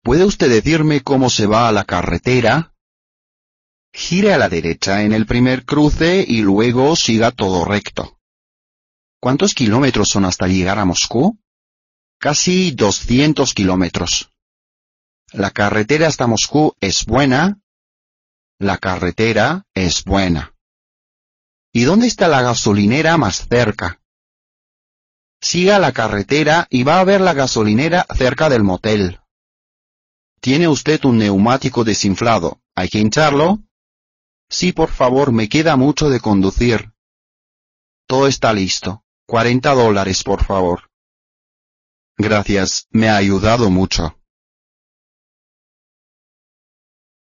¿Puede usted decirme cómo se va a la carretera? Gire a la derecha en el primer cruce y luego siga todo recto. ¿Cuántos kilómetros son hasta llegar a Moscú? Casi 200 kilómetros. ¿La carretera hasta Moscú es buena? La carretera es buena. ¿Y dónde está la gasolinera más cerca? Siga la carretera y va a ver la gasolinera cerca del motel. ¿Tiene usted un neumático desinflado? ¿Hay que hincharlo? Sí, por favor, me queda mucho de conducir. Todo está listo. $40, por favor. Gracias, me ha ayudado mucho.